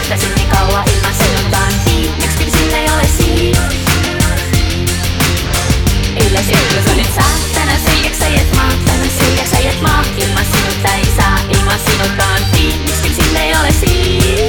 ootasin nii kaua, ilma sinuta on viib, miks küll sind ei ole siin? Eile sirklus olid sa, täna selgeks sai, et ma, ilma sinuta ei saa, ilma sinuta on viib, miks küll sind ei ole siin?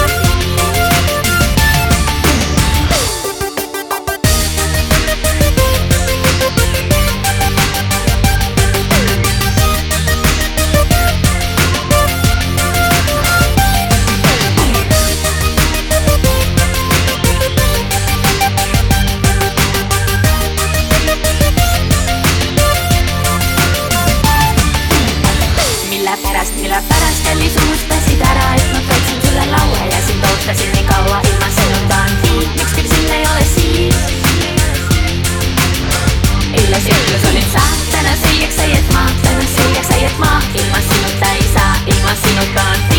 Mille pärast Kelly suust pesid ära, et ma kaitsin sulle laua ja sind ootasin nii kaua, ilma sinuta on viib, miks küll sind ei ole siin? Eile sirklus olid sa, täna selgeks sai, et ma, ilma sinuta ei saa, ilma sinuta on